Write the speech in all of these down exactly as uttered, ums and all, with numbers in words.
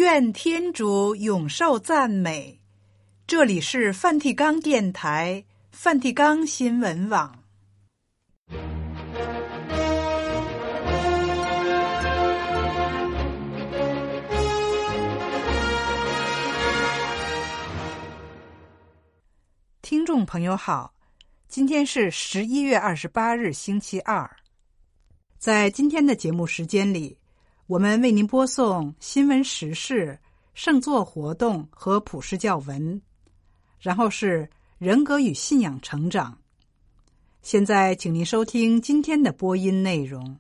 愿天主永受赞美。这里是梵蒂冈电台、梵蒂冈新闻网。听众朋友好，今天是十一月二十八日，星期二。在今天的节目时间里，我们为您播送新闻时事、圣座活动和普世教文，然后是人格与信仰成长。现在请您收听今天的播音内容。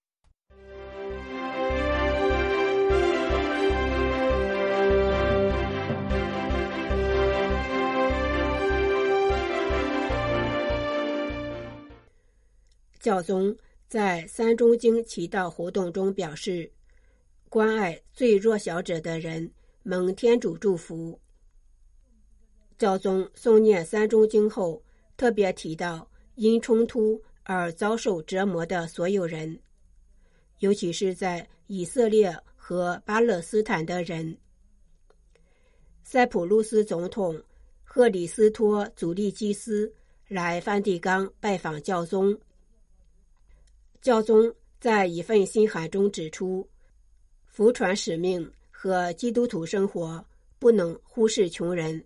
教宗在三中经祈祷活动中表示，关爱最弱小者的人蒙天主祝福。教宗诵念三中经后，特别提到因冲突而遭受折磨的所有人，尤其是在以色列和巴勒斯坦的人。塞浦路斯总统赫里斯托祖利基斯来梵蒂冈拜访教宗。教宗在一份信函中指出，福传使命和基督徒生活不能忽视穷人。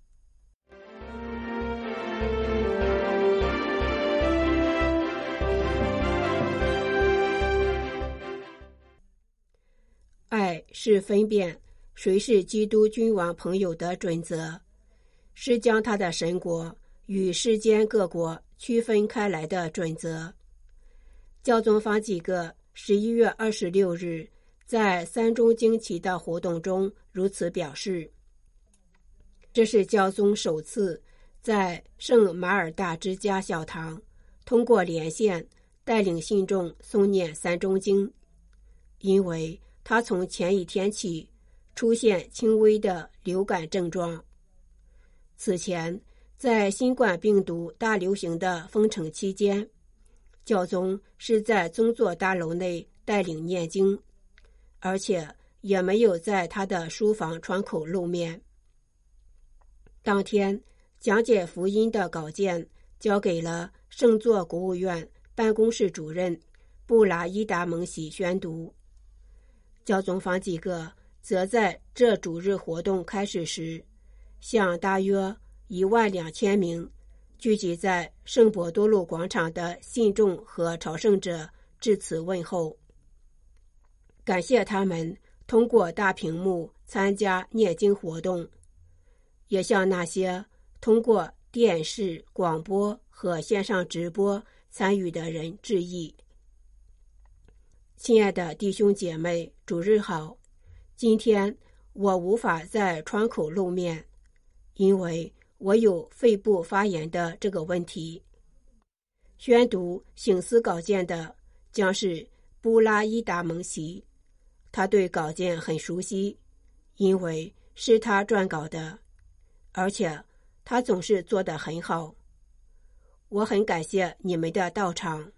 爱是分辨谁是基督君王朋友的准则，是将他的神国与世间各国区分开来的准则。教宗方济各十一月二十六日在三中经祈祷活动中如此表示。这是教宗首次在圣马尔大之家小堂通过连线带领信众诵念三中经，因为他从前一天起出现轻微的流感症状。此前，在新冠病毒大流行的封城期间，教宗是在宗座大楼内带领念经，而且也没有在他的书房窗口露面。当天讲解福音的稿件交给了圣座国务院办公室主任布拉伊达蒙喜宣读。教宗方济各则在这主日活动开始时，向大约一万两千名聚集在圣伯多禄广场的信众和朝圣者致辞问候，感谢他们通过大屏幕参加念经活动，也向那些通过电视、广播和线上直播参与的人致意。亲爱的弟兄姐妹，主日好！今天我无法在窗口露面，因为我有肺部发炎的这个问题。宣读醒思稿件的将是布拉伊达蒙喜，他对稿件很熟悉，因为是他撰稿的，而且他总是做得很好。我很感谢你们的到场。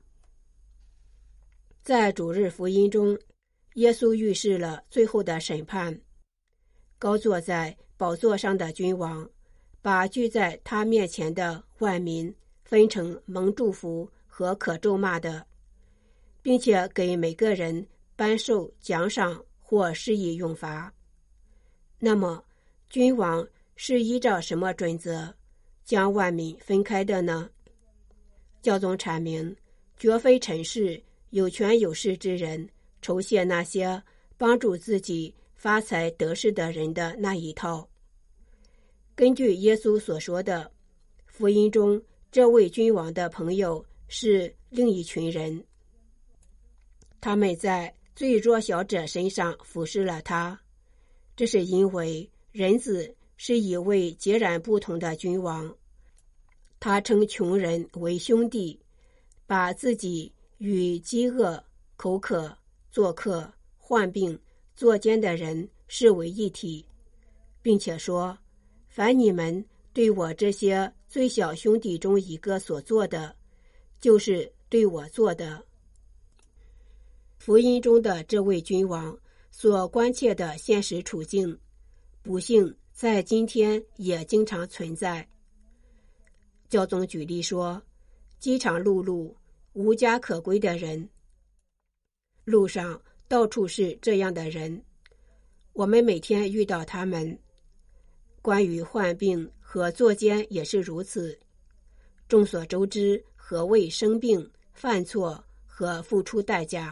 在主日福音中，耶稣预示了最后的审判。高坐在宝座上的君王把聚在他面前的万民分成蒙祝福和可咒骂的，并且给每个人颁授奖赏或施以用罚。那么，君王是依照什么准则将万民分开的呢？教宗阐明，绝非尘世有权有势之人酬谢那些帮助自己发财得势的人的那一套。根据耶稣所说的，福音中这位君王的朋友是另一群人，他们在最弱小者身上俯视了他。这是因为人子是一位截然不同的君王，他称穷人为兄弟，把自己与饥饿、口渴、做客、患病、作奸的人视为一体，并且说，凡你们对我这些最小兄弟中一个所做的，就是对我做的。福音中的这位君王所关切的现实处境，不幸在今天也经常存在。教宗举例说，饥肠辘辘、无家可归的人，路上到处是这样的人，我们每天遇到他们。关于患病和作奸也是如此。众所周知，何谓生病、犯错和付出代价。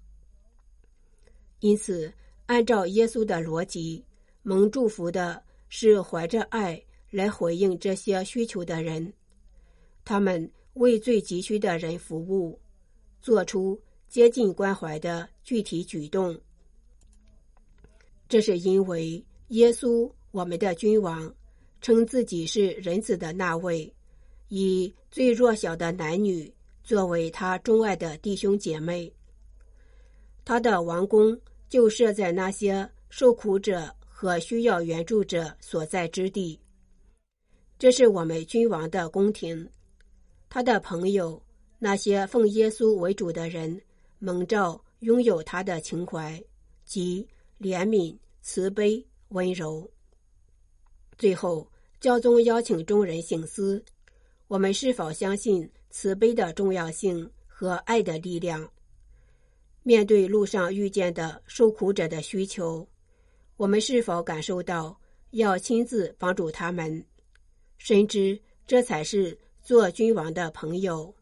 因此，按照耶稣的逻辑，蒙祝福的是怀着爱来回应这些需求的人，他们为最急需的人服务，做出接近关怀的具体举动。这是因为耶稣，我们的君王，称自己是人子的那位，以最弱小的男女作为他钟爱的弟兄姐妹。他的王宫就设在那些受苦者和需要援助者所在之地。这是我们君王的宫廷。他的朋友，那些奉耶稣为主的人，蒙召拥有他的情怀，即怜悯、慈悲、温柔。最后，教宗邀请众人省思，我们是否相信慈悲的重要性和爱的力量？面对路上遇见的受苦者的需求，我们是否感受到要亲自帮助他们，深知这才是做君王的朋友？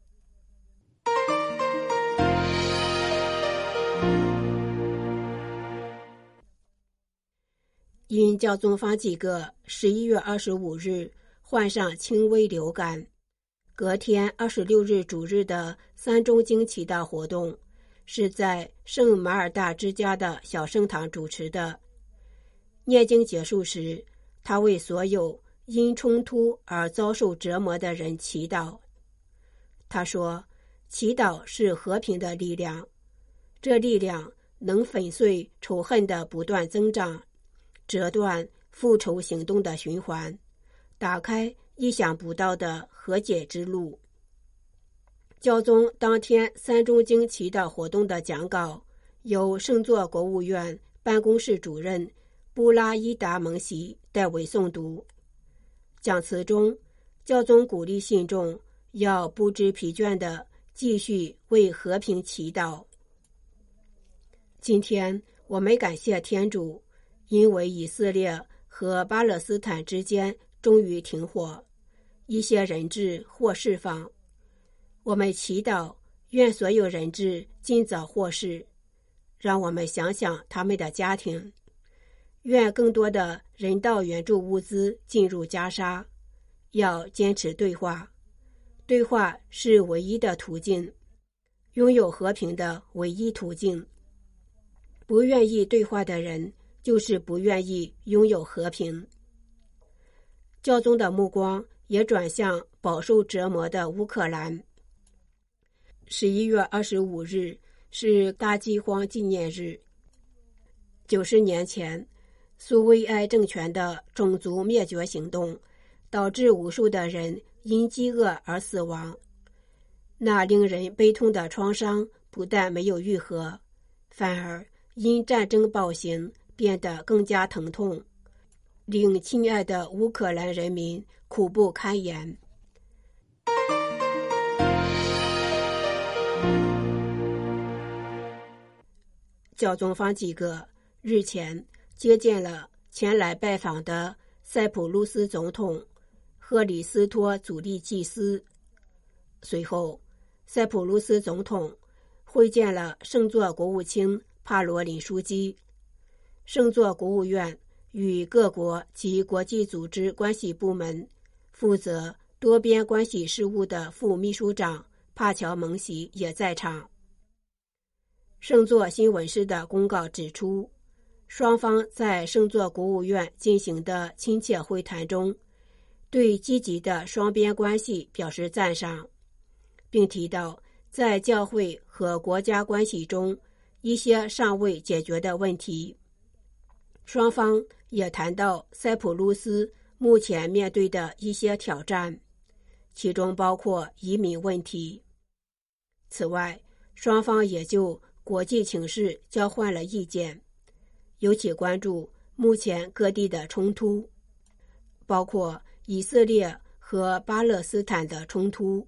因教宗方济各十一月二十五日患上轻微流感，隔天二十六日主日的三中经祈祷活动是在圣马尔大之家的小圣堂主持的。念经结束时，他为所有因冲突而遭受折磨的人祈祷。他说，祈祷是和平的力量，这力量能粉碎仇恨的不断增长，折断复仇行动的循环，打开意想不到的和解之路。教宗当天三中经祈祷活动的讲稿由圣座国务院办公室主任布拉伊达蒙西代为诵读。讲词中，教宗鼓励信众要不知疲倦地继续为和平祈祷。今天我们感谢天主，因为以色列和巴勒斯坦之间终于停火，一些人质获释放。我们祈祷，愿所有人质尽早获释，让我们想想他们的家庭。愿更多的人道援助物资进入加沙，要坚持对话。对话是唯一的途径，拥有和平的唯一途径。不愿意对话的人，就是不愿意拥有和平。教宗的目光也转向饱受折磨的乌克兰。十一月二十五日是大饥荒纪念日。九十年前，苏维埃政权的种族灭绝行动导致无数的人因饥饿而死亡。那令人悲痛的创伤不但没有愈合，反而因战争暴行变得更加疼痛，令亲爱的乌克兰人民苦不堪言。教宗方济各日前接见了前来拜访的塞浦路斯总统赫里斯托祖利祭司。随后，塞浦路斯总统会见了圣座国务卿帕罗林书记。圣座国务院与各国及国际组织关系部门负责多边关系事务的副秘书长帕乔蒙西也在场。圣座新闻室的公告指出，双方在圣座国务院进行的亲切会谈中，对积极的双边关系表示赞赏，并提到在教会和国家关系中一些尚未解决的问题。双方也谈到塞浦路斯目前面对的一些挑战，其中包括移民问题。此外，双方也就国际情势交换了意见，尤其关注目前各地的冲突，包括以色列和巴勒斯坦的冲突。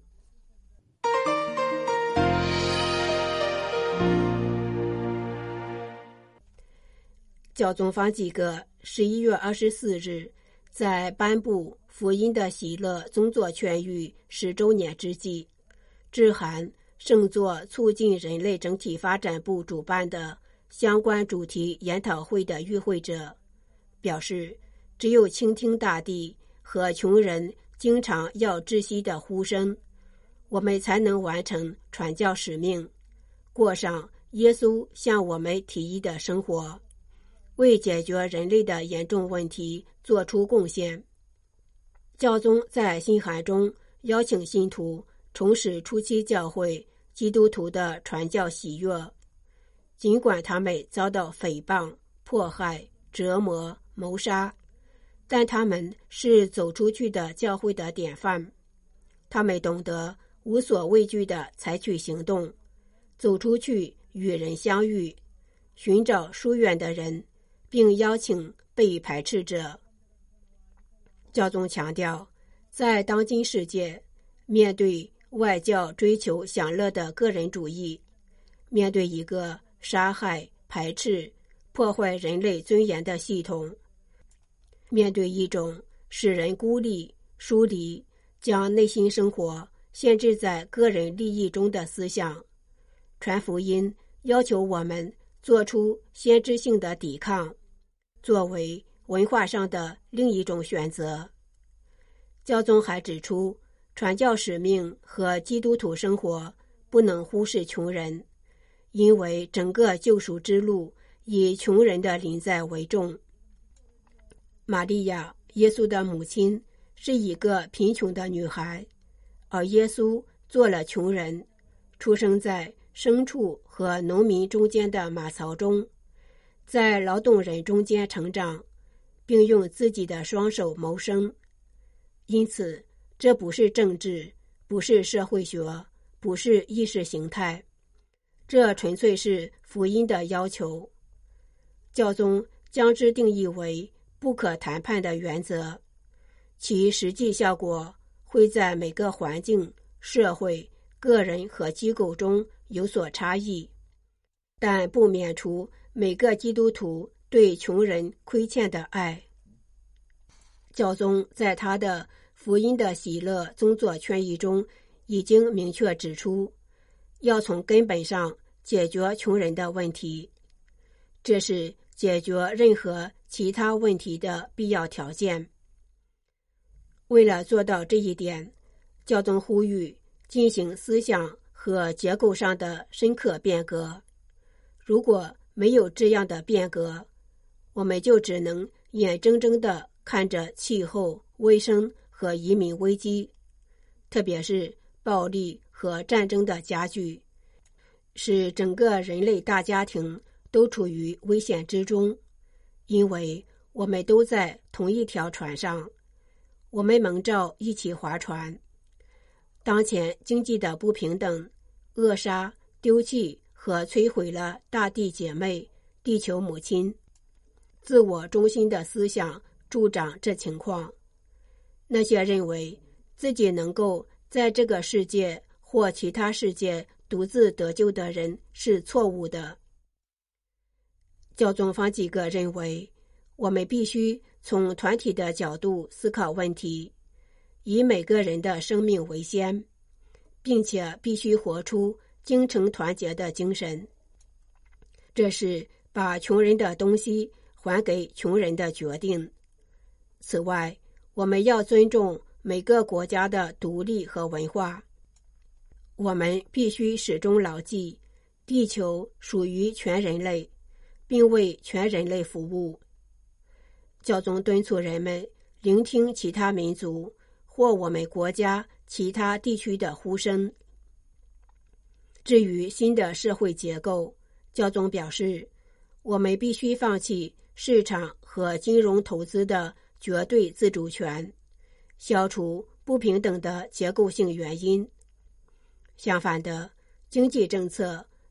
教宗方济各十一月二十四日在颁布福音的喜乐宗座劝谕十周年之际，致函圣座促进人类整体发展部主办的相关主题研讨会的与会者，表示只有倾听大地和穷人经常要窒息的呼声，我们才能完成传教使命，过上耶稣向我们提议的生活，为解决人类的严重问题做出贡献。教宗在信函中邀请信徒重拾初期教会基督徒的传教喜悦，尽管他们遭到诽谤、迫害、折磨、谋杀，但他们是走出去的教会的典范。他们懂得无所畏惧地采取行动，走出去与人相遇，寻找疏远的人，并邀请被排斥者。教宗强调，在当今世界，面对外教追求享乐的个人主义，面对一个杀害、排斥、破坏人类尊严的系统，面对一种使人孤立、疏离，将内心生活限制在个人利益中的思想，传福音要求我们做出先知性的抵抗，作为文化上的另一种选择。教宗还指出，传教使命和基督徒生活不能忽视穷人，因为整个救赎之路以穷人的临在为重。玛利亚，耶稣的母亲，是一个贫穷的女孩，而耶稣做了穷人，出生在牲畜和农民中间的马槽中，在劳动人中间成长，并用自己的双手谋生。因此，这不是政治，不是社会学，不是意识形态，这纯粹是福音的要求。教宗将之定义为不可谈判的原则，其实际效果会在每个环境、社会、个人和机构中有所差异，但不免除每个基督徒对穷人亏欠的爱。教宗在他的福音的喜乐宗座劝谕中已经明确指出，要从根本上解决穷人的问题，这是解决任何其他问题的必要条件。为了做到这一点，教宗呼吁进行思想和结构上的深刻变革。如果没有这样的变革，我们就只能眼睁睁地看着气候、卫生和移民危机，特别是暴力和战争的加剧，使整个人类大家庭都处于危险之中，因为我们都在同一条船上，我们蒙召一起划船。当前经济的不平等、扼杀、丢弃和摧毁了大地姐妹、地球母亲，自我中心的思想助长这情况。那些认为自己能够在这个世界或其他世界独自得救的人是错误的。教宗方济各认为，我们必须从团体的角度思考问题，以每个人的生命为先，并且必须活出精诚团结的精神。这是把穷人的东西还给穷人的决定。此外，我们要尊重每个国家的独立和文化。我们必须始终牢记，地球属于全人类，并为全人类服务。教宗敦促人们聆听其他民族或我们国家其他地区的呼声。至于新的社会结构，教宗表示，我们必须放弃市场和金融投资的绝对自主权，消除不平等的结构性原因。相反的，经济政策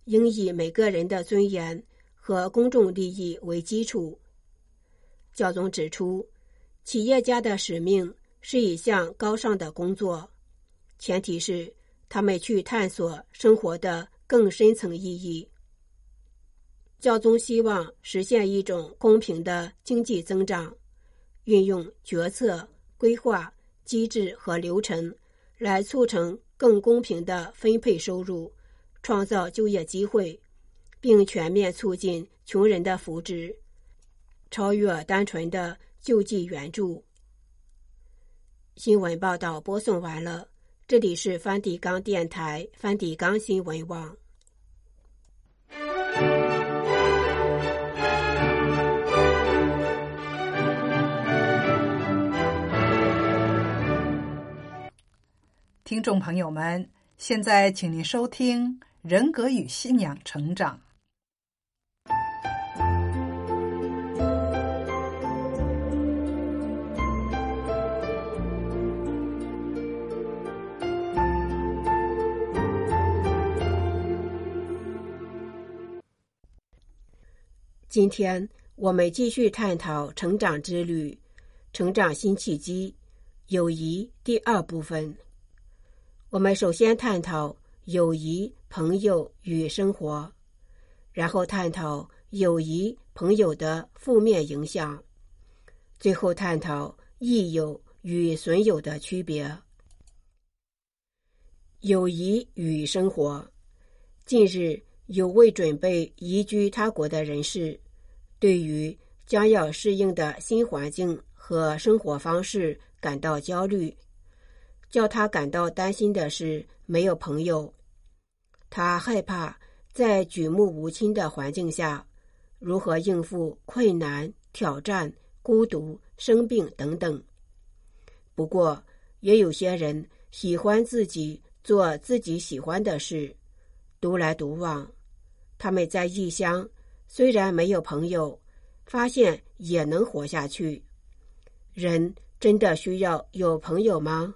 应以每个人的尊严和公众利益为基础。教宗指出，企业家的使命是一项高尚的工作，前提是他们去探索生活的更深层意义。教宗希望实现一种公平的经济增长，运用决策、规划、机制和流程来促成更公平的分配收入，创造就业机会，并全面促进穷人的福祉，超越单纯的救济援助。新闻报道播送完了，这里是梵蒂冈电台梵蒂冈新闻网。 听众朋友们，现在请您收听人格与信仰成长。 今天我们继续探讨成长之旅，成长新契机，友谊第二部分。我们首先探讨友谊、朋友与生活，然后探讨友谊、朋友的负面影响，最后探讨益友与损友的区别。友谊与生活。近日，有位准备移居他国的人士，对于将要适应的新环境和生活方式感到焦虑。叫他感到担心的是没有朋友。他害怕在举目无亲的环境下，如何应付困难、挑战、孤独、生病等等。不过，也有些人喜欢自己做自己喜欢的事，独来独往。他们在异乡，虽然没有朋友，发现也能活下去。人真的需要有朋友吗？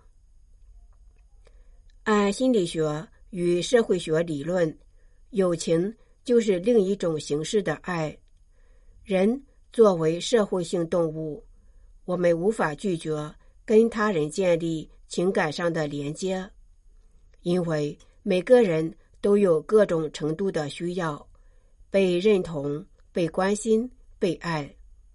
按心理学与社会学理论，友情就是另一种形式的爱。人作为社会性动物，我们无法拒绝跟他人建立情感上的连接，因为每个人都有各种程度的需要，被认同、被关心、被爱。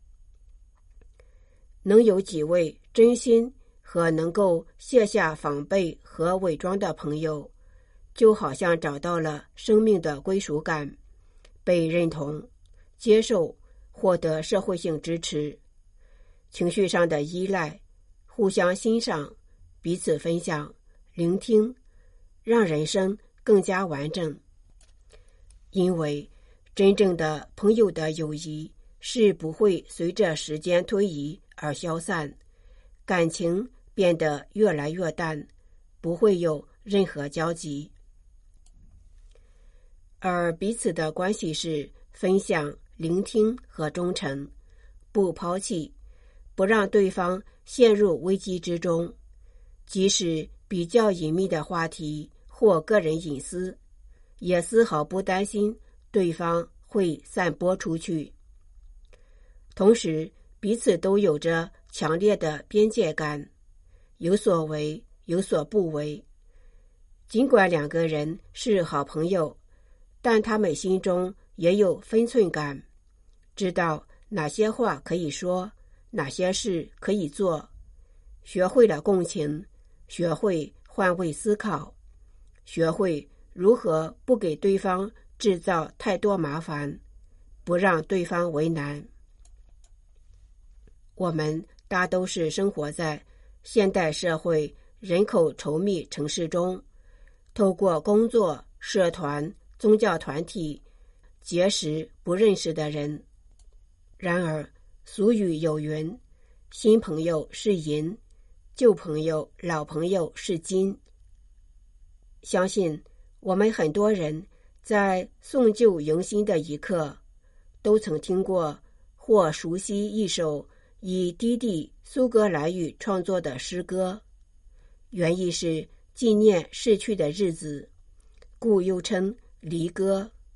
能有几位真心和能够卸下防备和伪装的朋友，就好像找到了生命的归属感，被认同、接受，获得社会性支持，情绪上的依赖，互相欣赏，彼此分享、聆听，让人生更加完整。因为真正的朋友的友谊是不会随着时间推移而消散，感情变得越来越淡，不会有任何交集。而彼此的关系是分享、聆听和忠诚，不抛弃，不让对方陷入危机之中，即使比较隐秘的话题或个人隐私，也丝毫不担心对方会散播出去。同时，彼此都有着强烈的边界感，有所为，有所不为。尽管两个人是好朋友，但他们心中也有分寸感，知道哪些话可以说，哪些事可以做，学会了共情，学会换位思考，学会如何不给对方制造太多麻烦，不让对方为难。我们大都是生活在现代社会人口稠密城市中，透过工作、社团、宗教团体结识不认识的人。然而，俗语有云，新朋友是银，旧朋友、老朋友是金。相信我们很多人在送旧迎新的一刻，都曾听过或熟悉一首以低地苏格兰语创作的诗歌，原意是纪念逝去的日子，故又称离歌。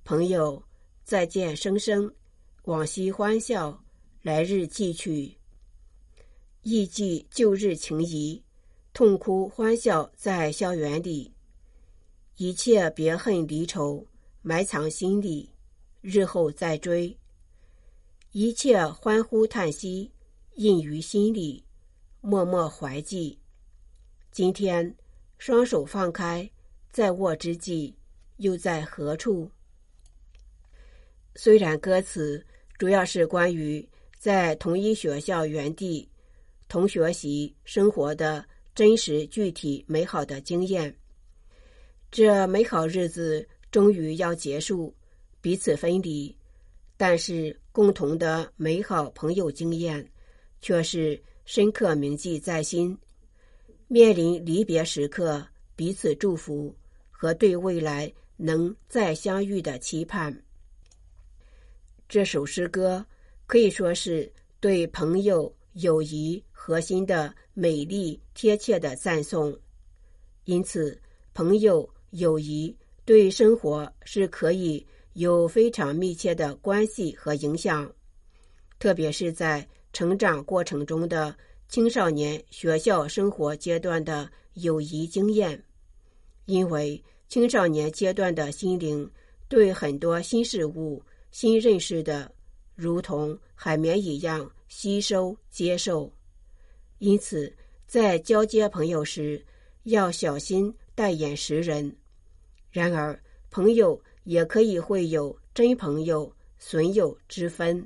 朋友，再见声声，往昔欢笑，来日寄去。忆记旧日情谊，痛哭欢笑在校园里。一切别恨离愁，埋藏心里，日后再追。一切欢呼叹息，印于心里，默默怀记。今天双手放开，在握之际，又在何处？虽然歌词主要是关于在同一学校原地同学习生活的真实具体美好的经验，这美好日子终于要结束，彼此分离，但是共同的美好朋友经验却是深刻铭记在心。面临离别时刻，彼此祝福和对未来能再相遇的期盼。这首诗歌可以说是对朋友友谊核心的美丽贴切的赞颂。因此，朋友友谊对生活是可以有非常密切的关系和影响，特别是在成长过程中的青少年学校生活阶段的友谊经验。因为青少年阶段的心灵对很多新事物、新认识的如同海绵一样吸收接受，因此在交接朋友时要小心待眼识人。然而朋友也可以会有真朋友损友之分。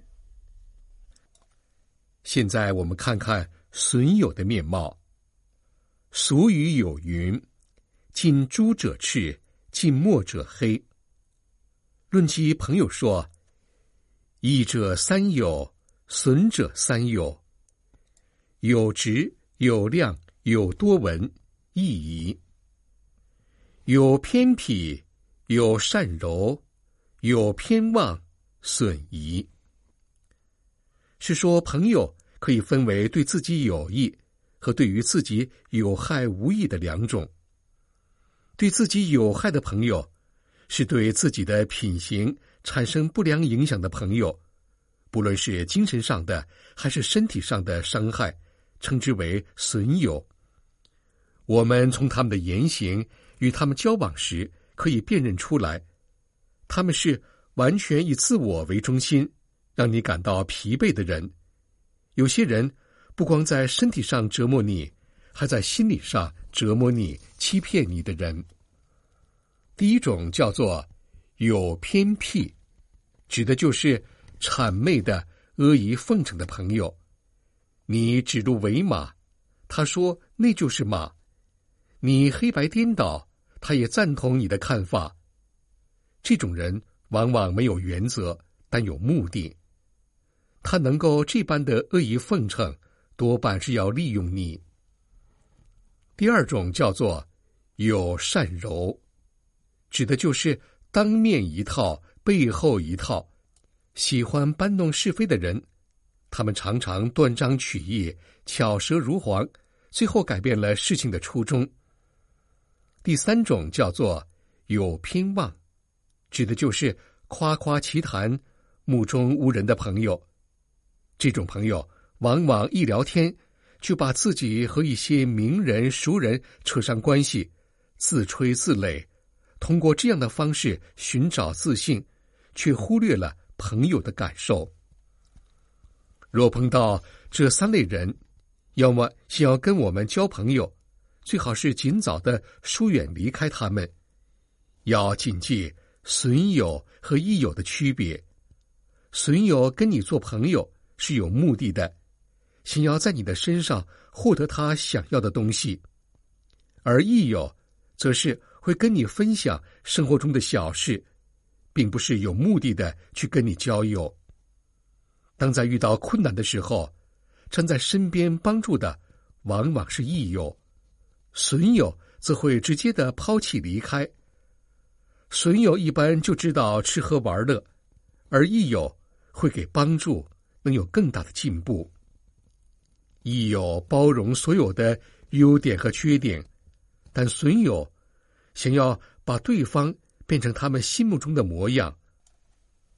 现在我们看看损友的面貌。俗语有云：近朱者赤，近墨者黑。论及朋友说，益者三友，损者三友。有直，有量，有多闻，益矣。有偏僻，有善柔，有偏妄，损夷。是说朋友可以分为对自己有益和对于自己有害无益的两种。对自己有害的朋友，是对自己的品行产生不良影响的朋友，不论是精神上的还是身体上的伤害，称之为损友。我们从他们的言行与他们交往时可以辨认出来，他们是完全以自我为中心，让你感到疲惫的人。有些人不光在身体上折磨你，还在心理上折磨你、欺骗你的人。第一种叫做有偏僻，指的就是谄媚的、阿谀奉承的朋友。你指鹿为马，他说那就是马；你黑白颠倒，他也赞同你的看法。这种人往往没有原则，但有目的。他能够这般的阿谀奉承，多半是要利用你。第二种叫做有善柔，指的就是当面一套，背后一套，喜欢搬弄是非的人。他们常常断章取义，巧舌如簧，最后改变了事情的初衷。第三种叫做有偏妄，指的就是夸夸其谈，目中无人的朋友。这种朋友往往一聊天就把自己和一些名人熟人扯上关系，自吹自擂，通过这样的方式寻找自信，却忽略了朋友的感受。若碰到这三类人，要么想要跟我们交朋友，最好是尽早的疏远离开他们。要谨记损友和益友的区别。损友跟你做朋友是有目的的，想要在你的身上获得他想要的东西，而益友则是会跟你分享生活中的小事，并不是有目的的去跟你交友。当在遇到困难的时候，站在身边帮助的往往是益友，损友则会直接的抛弃离开。损友一般就知道吃喝玩乐，而益友会给帮助，能有更大的进步。益友包容所有的优点和缺点，但损友想要把对方变成他们心目中的模样，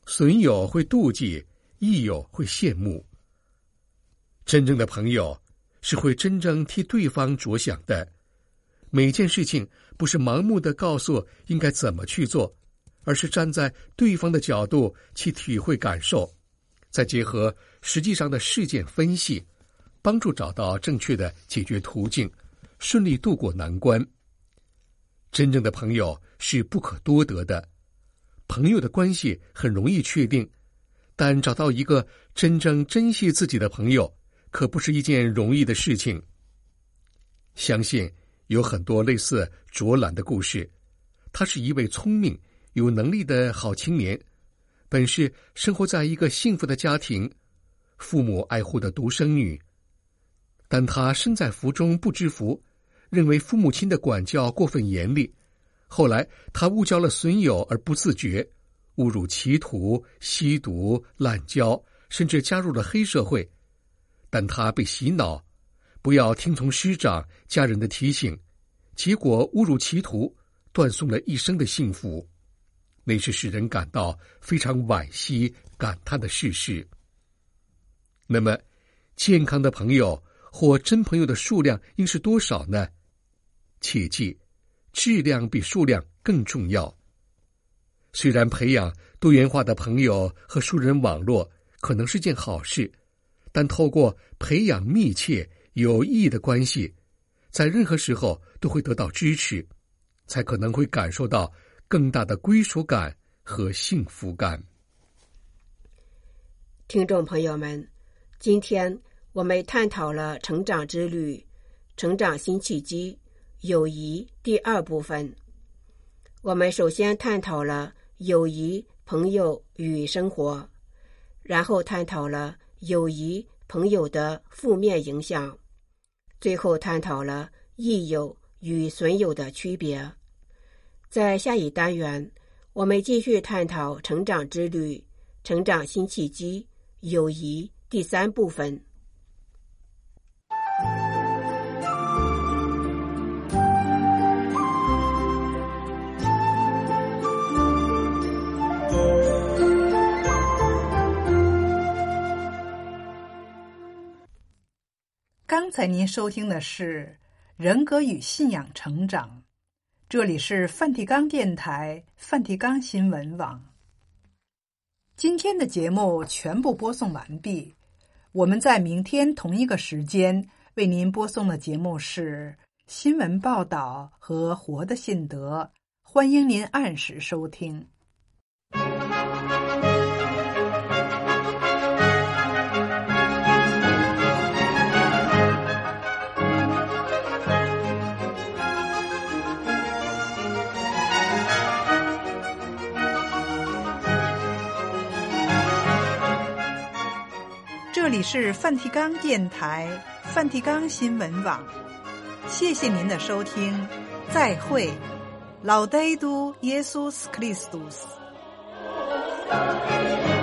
损友会妒忌，益友会羡慕。真正的朋友是会真正替对方着想的，每件事情不是盲目的告诉应该怎么去做，而是站在对方的角度去体会感受，再结合实际上的事件分析，帮助找到正确的解决途径，顺利度过难关。真正的朋友是不可多得的，朋友的关系很容易确定，但找到一个真正珍惜自己的朋友，可不是一件容易的事情。相信有很多类似卓兰的故事，他是一位聪明有能力的好青年，本是生活在一个幸福的家庭，父母爱护的独生女，但他身在福中不知福，认为父母亲的管教过分严厉，后来他误交了损友而不自觉，误入歧途、吸毒、滥交，甚至加入了黑社会。但他被洗脑，不要听从师长、家人的提醒，结果误入歧途，断送了一生的幸福。那是使人感到非常惋惜、感叹的事实。那么，健康的朋友或真朋友的数量应是多少呢？切记，质量比数量更重要。虽然培养多元化的朋友和熟人网络可能是件好事，但透过培养密切有意义的关系，在任何时候都会得到支持，才可能会感受到更大的归属感和幸福感。 听众朋友们，今天我们探讨了成长之旅、成长新契机、友谊第二部分。我们首先探讨了友谊、朋友与生活，然后探讨了友谊、朋友的负面影响，最后探讨了益友与损友的区别。在下一单元，我们继续探讨成长之旅、成长新契机、友谊第三部分。 刚才您收听的是人格与信仰成长，这里是梵蒂冈电台梵蒂冈新闻网。今天的节目全部播送完毕，我们在明天同一个时间为您播送的节目是新闻报道和活的信德，欢迎您按时收听。这里是梵蒂冈电台梵蒂冈新闻网，谢谢您的收听，再会。Laudetur Jesus Christus。